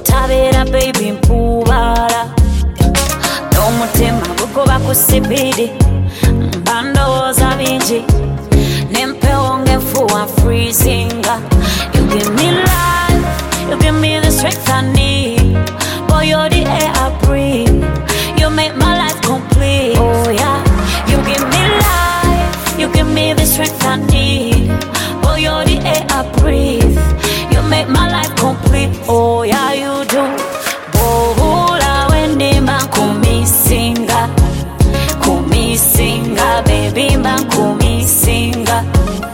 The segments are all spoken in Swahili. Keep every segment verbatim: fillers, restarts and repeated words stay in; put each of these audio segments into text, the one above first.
Otabera baby mpubala Nomutema bukoba kusibidi Bandoza bingi Nempewo ngefuwa freezinga You give me life, you give me the strength I need Boy, you're the air I breathe You make my life complete Oh yeah, you give me life You give me the strength I need Boy, you're the air I breathe You make my life complete Oh yeah, you do Bohula wendima kumisinga Kumisinga, baby man kumisinga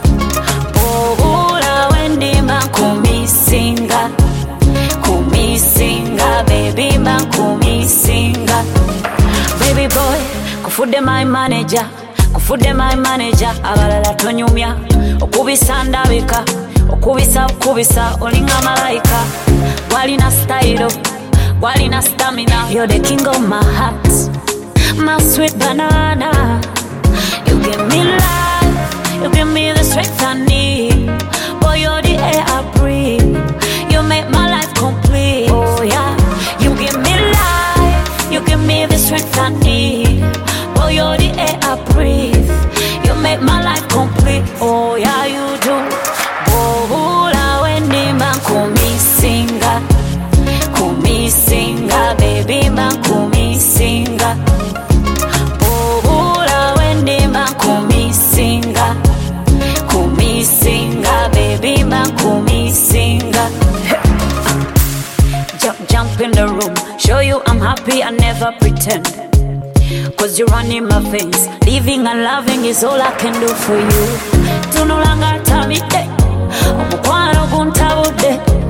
Bohula wendima kumisinga Kumisinga, baby man kumisinga Baby boy, kufude my manager Kufude my manager, abalala tonyumya Okubisa ndabika, okubisa okubisa Olinga malaika, walina style Walina stamina You're the king of my heart My sweet banana You give me life You give me the strength I need Boy, you're the air I breathe You make my life complete Oh yeah You give me life You give me the strength I need Boy, you're the air I breathe You make my life complete Oh yeah, you do Bohula wendima kumisinga Kumisinga, baby man kumisinga Bohula wendima kumisinga Kumisinga, baby man kumisinga Jump, jump in the room Show you I'm happy, I never pretend Cause you run in my veins Living and loving is all I can do for you Tunulanga tamite Omukwano guntabude